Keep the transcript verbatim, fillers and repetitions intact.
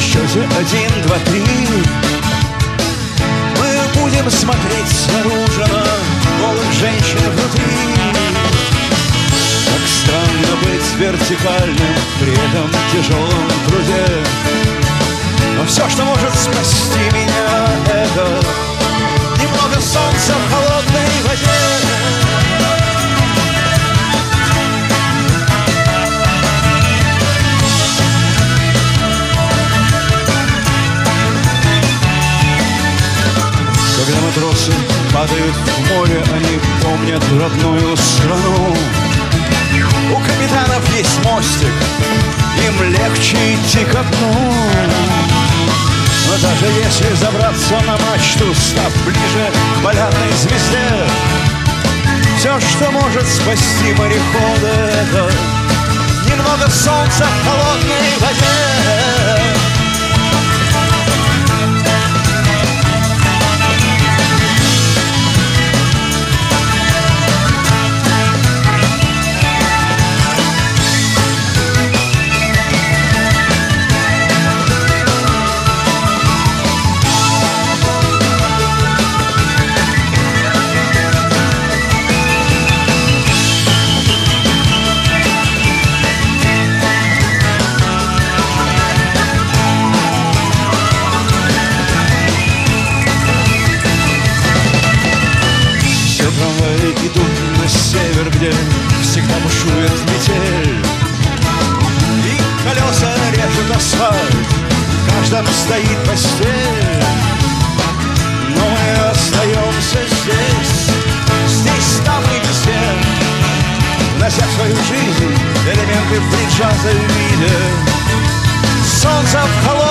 счете один, два, три мы будем смотреть снаружи на голых женщин внутри. Как странно быть вертикальным при этом тяжелом труде. Но все, что может спасти меня, это немного солнца в холодной воде. Когда матросы падают в море, они помнят родную страну. У капитанов есть мостик, им легче идти ко дну. Но даже если забраться на мачту, став ближе к полярной звезде, все, что может спасти морехода, это немного солнца в холодной воде. Идут на север, где всегда бушует метель, и колеса режут асфальт, в каждом стоит постель. Но мы остаемся здесь, здесь, там и везде, внося в свою жизнь элементы фри-джаза в виде солнца в холодном